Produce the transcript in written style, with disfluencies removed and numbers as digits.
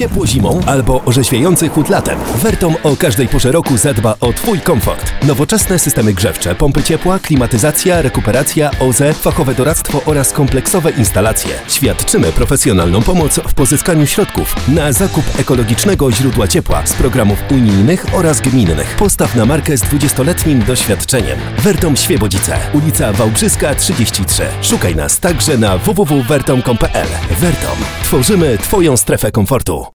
ciepło zimą albo orzeźwiający chłód latem. Vertom o każdej porze roku zadba o Twój komfort. Nowoczesne systemy grzewcze, pompy ciepła, klimatyzacja, rekuperacja, OZE, fachowe doradztwo oraz kompleksowe instalacje. Świadczymy profesjonalną pomoc w pozyskaniu środków na zakup ekologicznego źródła ciepła z programów unijnych oraz gminnych. Postaw na markę z 20-letnim doświadczeniem. Vertom Świebodzice, ulica Wałbrzyska 33. Szukaj nas także na www.vertom.pl. Vertom. Tworzymy Twoją strefę komfortu.